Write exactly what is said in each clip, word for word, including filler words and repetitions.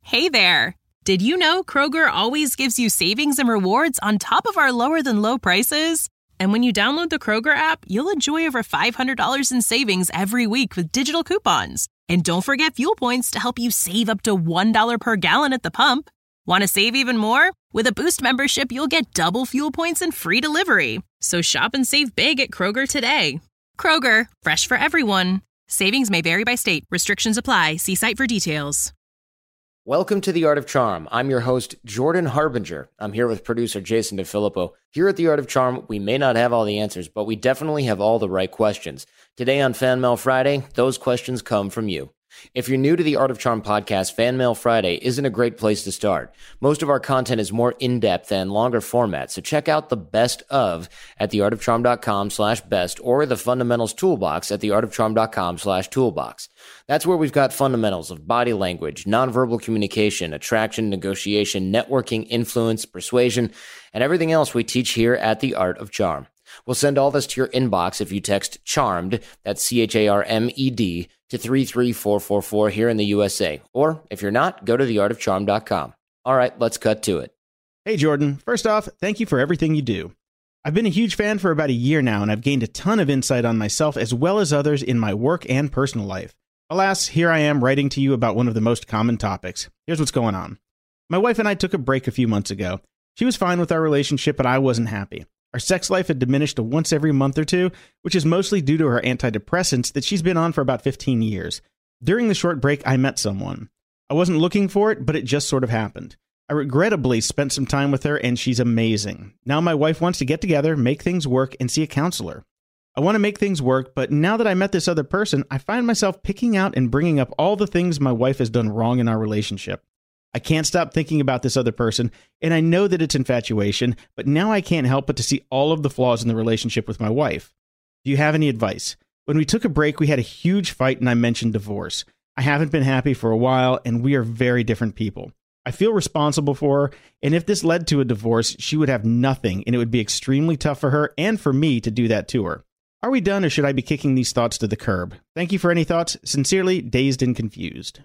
Hey there! Did you know Kroger always gives you savings and rewards on top of our lower-than-low prices? And when you download the Kroger app, you'll enjoy over five hundred dollars in savings every week with digital coupons. And don't forget fuel points to help you save up to one dollar per gallon at the pump. Want to save even more? With a Boost membership, you'll get double fuel points and free delivery. So shop and save big at Kroger today. Kroger, fresh for everyone. Savings may vary by state. Restrictions apply. See site for details. Welcome to The Art of Charm. I'm your host, Jordan Harbinger. I'm here with producer Jason DeFilippo. Here at The Art of Charm, we may not have all the answers, but we definitely have all the right questions. Today on Fan Mail Friday, those questions come from you. If you're new to the Art of Charm podcast, Fan Mail Friday isn't a great place to start. Most of our content is more in-depth and longer format, so check out the best of at theartofcharm.com slash best or the fundamentals toolbox at theartofcharm.com slash toolbox. That's where we've got fundamentals of body language, nonverbal communication, attraction, negotiation, networking, influence, persuasion, and everything else we teach here at The Art of Charm. We'll send all this to your inbox if you text CHARMED, that's C H A R M E D, to three three four four four here in the U S A. Or, if you're not, go to the art of charm dot com. All right, let's cut to it. Hey, Jordan. First off, thank you for everything you do. I've been a huge fan for about a year now, and I've gained a ton of insight on myself as well as others in my work and personal life. Alas, here I am writing to you about one of the most common topics. Here's what's going on. My wife and I took a break a few months ago. She was fine with our relationship, but I wasn't happy. Our sex life had diminished to once every month or two, which is mostly due to her antidepressants that she's been on for about fifteen years. During the short break, I met someone. I wasn't looking for it, but it just sort of happened. I regrettably spent some time with her, and she's amazing. Now my wife wants to get together, make things work, and see a counselor. I want to make things work, but now that I met this other person, I find myself picking out and bringing up all the things my wife has done wrong in our relationship. I can't stop thinking about this other person, and I know that it's infatuation, but now I can't help but to see all of the flaws in the relationship with my wife. Do you have any advice? When we took a break, we had a huge fight, and I mentioned divorce. I haven't been happy for a while, and we are very different people. I feel responsible for her, and if this led to a divorce, she would have nothing, and it would be extremely tough for her and for me to do that to her. Are we done, or should I be kicking these thoughts to the curb? Thank you for any thoughts. Sincerely, Dazed and Confused.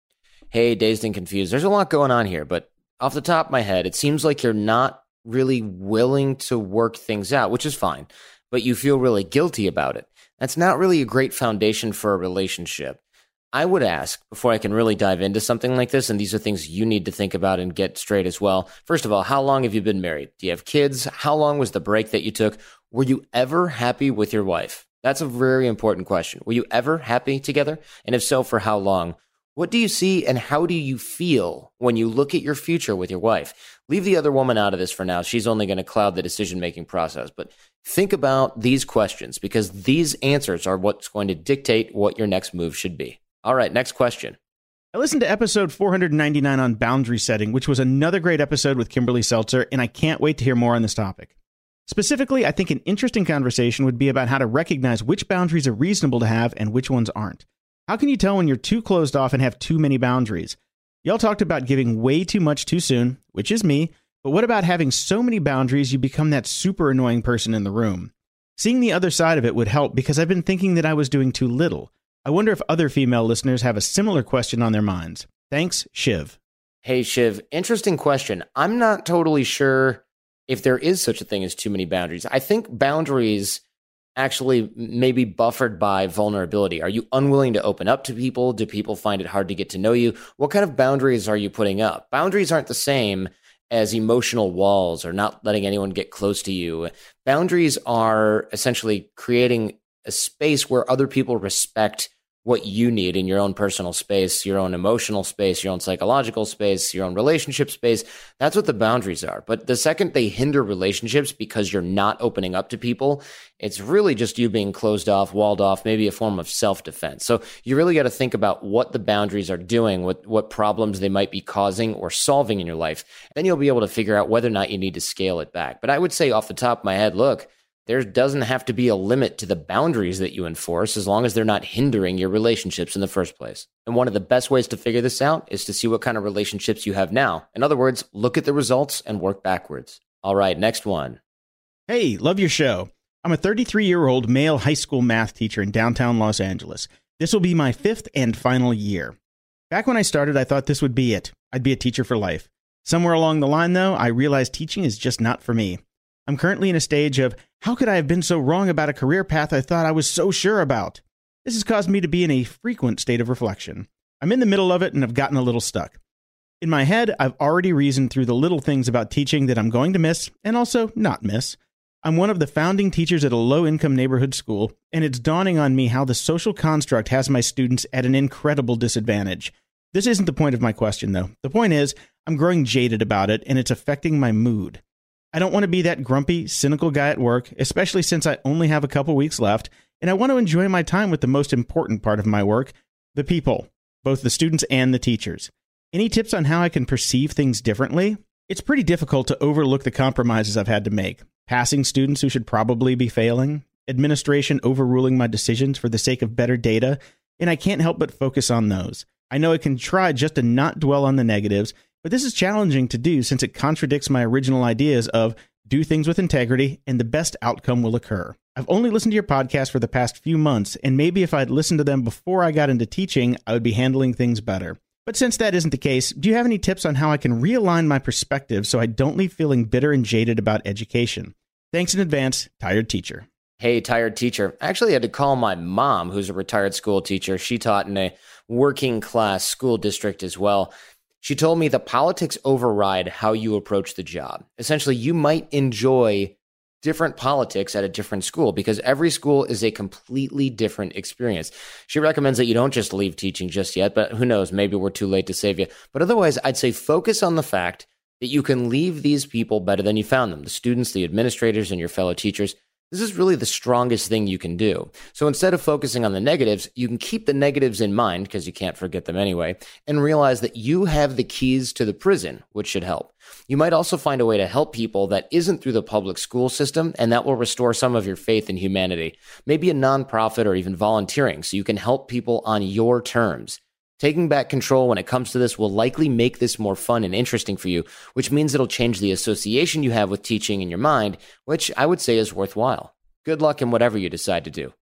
Hey, Dazed and Confused. There's a lot going on here, but off the top of my head, it seems like you're not really willing to work things out, which is fine, but you feel really guilty about it. That's not really a great foundation for a relationship. I would ask, before I can really dive into something like this, and these are things you need to think about and get straight as well. First of all, how long have you been married? Do you have kids? How long was the break that you took? Were you ever happy with your wife? That's a very important question. Were you ever happy together? And if so, for how long? What do you see and how do you feel when you look at your future with your wife? Leave the other woman out of this for now. She's only going to cloud the decision-making process. But think about these questions because these answers are what's going to dictate what your next move should be. All right, next question. I listened to episode four ninety-nine on boundary setting, which was another great episode with Kimberly Seltzer, and I can't wait to hear more on this topic. Specifically, I think an interesting conversation would be about how to recognize which boundaries are reasonable to have and which ones aren't. How can you tell when you're too closed off and have too many boundaries? Y'all talked about giving way too much too soon, which is me, but what about having so many boundaries you become that super annoying person in the room? Seeing the other side of it would help because I've been thinking that I was doing too little. I wonder if other female listeners have a similar question on their minds. Thanks, Shiv. Hey, Shiv, interesting question. I'm not totally sure if there is such a thing as too many boundaries. I think boundaries actually may be buffered by vulnerability. Are you unwilling to open up to people? Do people find it hard to get to know you? What kind of boundaries are you putting up? Boundaries aren't the same as emotional walls or not letting anyone get close to you. Boundaries are essentially creating a space where other people respect what you need in your own personal space, your own emotional space, your own psychological space, your own relationship space. That's what the boundaries are. But the second they hinder relationships because you're not opening up to people, it's really just you being closed off, walled off, maybe a form of self-defense. So you really got to think about what the boundaries are doing, what, what problems they might be causing or solving in your life. Then you'll be able to figure out whether or not you need to scale it back. But I would say off the top of my head, look, there doesn't have to be a limit to the boundaries that you enforce as long as they're not hindering your relationships in the first place. And one of the best ways to figure this out is to see what kind of relationships you have now. In other words, look at the results and work backwards. All right, next one. Hey, love your show. I'm a thirty-three-year-old male high school math teacher in downtown Los Angeles. This will be my fifth and final year. Back when I started, I thought this would be it. I'd be a teacher for life. Somewhere along the line, though, I realized teaching is just not for me. I'm currently in a stage of, how could I have been so wrong about a career path I thought I was so sure about? This has caused me to be in a frequent state of reflection. I'm in the middle of it and have gotten a little stuck. In my head, I've already reasoned through the little things about teaching that I'm going to miss and also not miss. I'm one of the founding teachers at a low-income neighborhood school, and it's dawning on me how the social construct has my students at an incredible disadvantage. This isn't the point of my question, though. The point is, I'm growing jaded about it, and it's affecting my mood. I don't want to be that grumpy, cynical guy at work, especially since I only have a couple weeks left, and I want to enjoy my time with the most important part of my work, the people, both the students and the teachers. Any tips on how I can perceive things differently? It's pretty difficult to overlook the compromises I've had to make. Passing students who should probably be failing, administration overruling my decisions for the sake of better data, and I can't help but focus on those. I know I can try just to not dwell on the negatives, but this is challenging to do since it contradicts my original ideas of do things with integrity and the best outcome will occur. I've only listened to your podcast for the past few months, and maybe if I'd listened to them before I got into teaching, I would be handling things better. But since that isn't the case, do you have any tips on how I can realign my perspective so I don't leave feeling bitter and jaded about education? Thanks in advance, Tired Teacher. Hey, Tired Teacher. I actually had to call my mom, who's a retired school teacher. She taught in a working class school district as well. She told me the politics override how you approach the job. Essentially, you might enjoy different politics at a different school because every school is a completely different experience. She recommends that you don't just leave teaching just yet, but who knows, maybe we're too late to save you. But otherwise, I'd say focus on the fact that you can leave these people better than you found them, the students, the administrators, and your fellow teachers. This is really the strongest thing you can do. So instead of focusing on the negatives, you can keep the negatives in mind because you can't forget them anyway, and realize that you have the keys to the prison, which should help. You might also find a way to help people that isn't through the public school system, and that will restore some of your faith in humanity. Maybe a nonprofit or even volunteering so you can help people on your terms. Taking back control when it comes to this will likely make this more fun and interesting for you, which means it'll change the association you have with teaching in your mind, which I would say is worthwhile. Good luck in whatever you decide to do.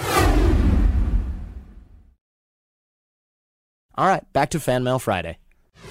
All right, back to Fan Mail Friday.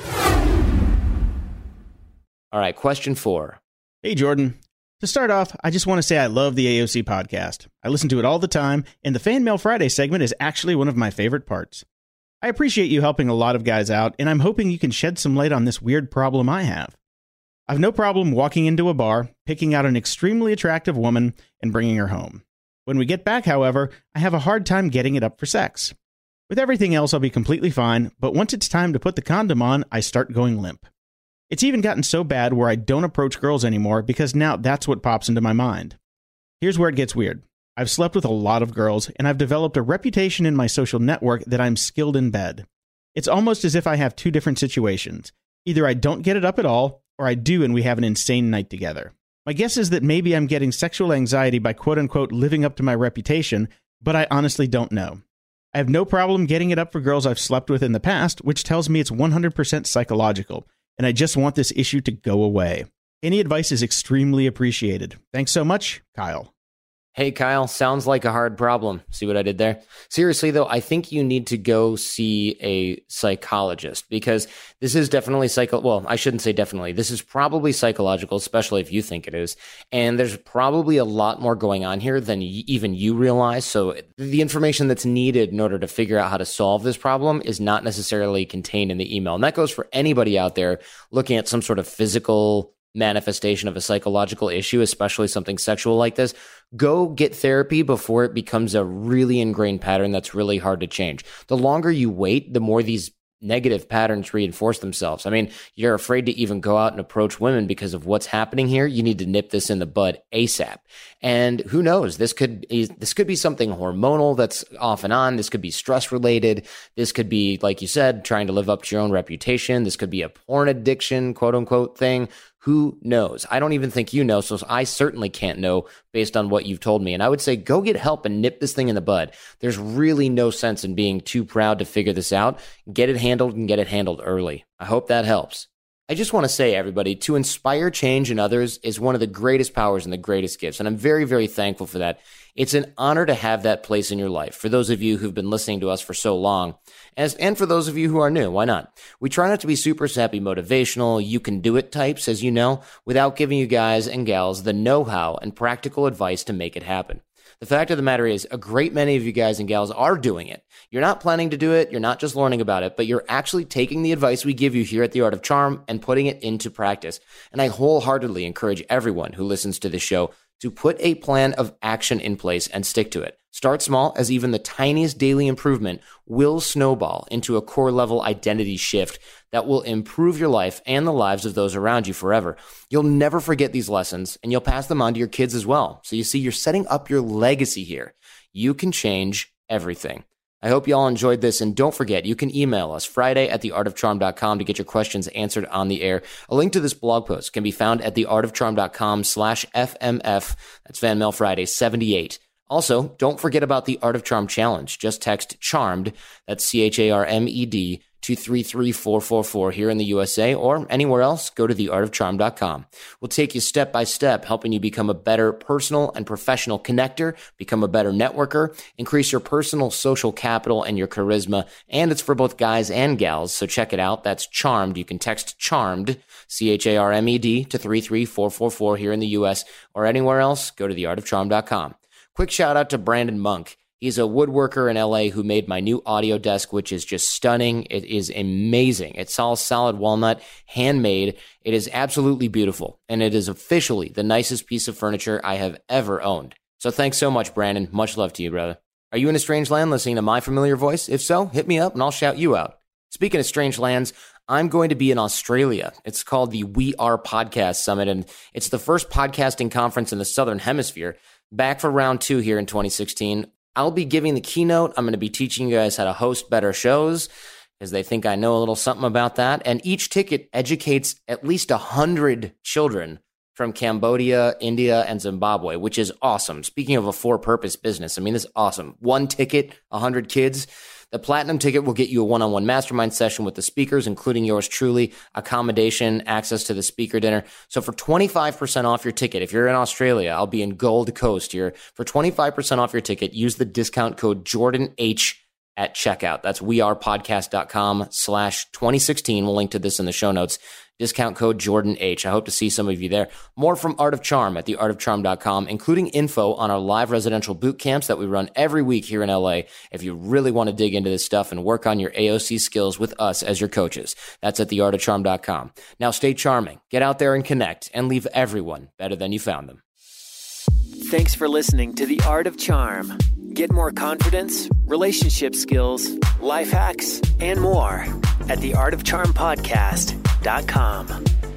All right, question four. Hey, Jordan. To start off, I just want to say I love the A O C podcast. I listen to it all the time, and the Fan Mail Friday segment is actually one of my favorite parts. I appreciate you helping a lot of guys out, and I'm hoping you can shed some light on this weird problem I have. I've no problem walking into a bar, picking out an extremely attractive woman, and bringing her home. When we get back, however, I have a hard time getting it up for sex. With everything else, I'll be completely fine, but once it's time to put the condom on, I start going limp. It's even gotten so bad where I don't approach girls anymore because now that's what pops into my mind. Here's where it gets weird. I've slept with a lot of girls, and I've developed a reputation in my social network that I'm skilled in bed. It's almost as if I have two different situations. Either I don't get it up at all, or I do and we have an insane night together. My guess is that maybe I'm getting sexual anxiety by quote-unquote living up to my reputation, but I honestly don't know. I have no problem getting it up for girls I've slept with in the past, which tells me it's one hundred percent psychological, and I just want this issue to go away. Any advice is extremely appreciated. Thanks so much, Kyle. Hey, Kyle, sounds like a hard problem. See what I did there? Seriously, though, I think you need to go see a psychologist because this is definitely psycho. Well, I shouldn't say definitely. This is probably psychological, especially if you think it is. And there's probably a lot more going on here than y- even you realize. So the information that's needed in order to figure out how to solve this problem is not necessarily contained in the email. And that goes for anybody out there looking at some sort of physical manifestation of a psychological issue, especially something sexual like this. Go get therapy before it becomes a really ingrained pattern that's really hard to change. The longer you wait, the more these negative patterns reinforce themselves. I mean, you're afraid to even go out and approach women because of what's happening here. You need to nip this in the bud ASAP. And who knows, this could this could be something hormonal that's off and on. This could be stress related. This could be, like you said, trying to live up to your own reputation. This could be a porn addiction, quote unquote thing. Who knows? I don't even think you know, so I certainly can't know based on what you've told me. And I would say go get help and nip this thing in the bud. There's really no sense in being too proud to figure this out. Get it handled and get it handled early. I hope that helps. I just want to say, everybody, to inspire change in others is one of the greatest powers and the greatest gifts. And I'm very, very thankful for that. It's an honor to have that place in your life. For those of you who've been listening to us for so long, as, and for those of you who are new, why not? We try not to be super sappy motivational, you can do it types, as you know, without giving you guys and gals the know-how and practical advice to make it happen. The fact of the matter is, a great many of you guys and gals are doing it. You're not planning to do it, you're not just learning about it, but you're actually taking the advice we give you here at The Art of Charm and putting it into practice. And I wholeheartedly encourage everyone who listens to this show to put a plan of action in place and stick to it. Start small, as even the tiniest daily improvement will snowball into a core level identity shift that will improve your life and the lives of those around you forever. You'll never forget these lessons, and you'll pass them on to your kids as well. So you see, you're setting up your legacy here. You can change everything. I hope you all enjoyed this, and don't forget, you can email us Friday at the art of charm dot com to get your questions answered on the air. A link to this blog post can be found at the art of charm dot com slash F M F. That's Fan Mail Friday seventy-eight. Also, don't forget about the Art of Charm Challenge. Just text CHARMED, that's C H A R M E D, to three three four four four here in the U S A or anywhere else. Go to the art of charm dot com. We'll take you step by step, helping you become a better personal and professional connector, become a better networker, increase your personal social capital and your charisma. And it's for both guys and gals, so check it out. That's CHARMED. You can text CHARMED, C H A R M E D, to three three four four four here in the U S or anywhere else. Go to the art of charm dot com. Quick shout out to Brandon Monk. He's a woodworker in L A who made my new audio desk, which is just stunning. It is amazing. It's all solid walnut, handmade. It is absolutely beautiful, and it is officially the nicest piece of furniture I have ever owned. So thanks so much, Brandon. Much love to you, brother. Are you in a strange land listening to my familiar voice? If so, hit me up and I'll shout you out. Speaking of strange lands, I'm going to be in Australia. It's called the We Are Podcast Summit, and it's the first podcasting conference in the Southern Hemisphere. Back for round two here in twenty sixteen. I'll be giving the keynote. I'm going to be teaching you guys how to host better shows, because they think I know a little something about that. And each ticket educates at least one hundred children from Cambodia, India, and Zimbabwe, which is awesome. Speaking of a for-purpose business, I mean, this is awesome. One ticket, one hundred kids. The platinum ticket will get you a one-on-one mastermind session with the speakers, including yours truly, accommodation, access to the speaker dinner. So for twenty-five percent off your ticket, if you're in Australia, I'll be in Gold Coast here. For twenty-five percent off your ticket, use the discount code Jordan H at checkout. That's wearepodcast.com slash 2016. We'll link to this in the show notes. Discount code Jordan H. I hope to see some of you there. More from Art of Charm at the art of charm dot com, including info on our live residential boot camps that we run every week here in L A. If you really want to dig into this stuff and work on your A O C skills with us as your coaches, that's at the art of charm dot com. Now stay charming, get out there and connect, and leave everyone better than you found them. Thanks for listening to The Art of Charm. Get more confidence, relationship skills, life hacks, and more at the art of charm podcast dot com.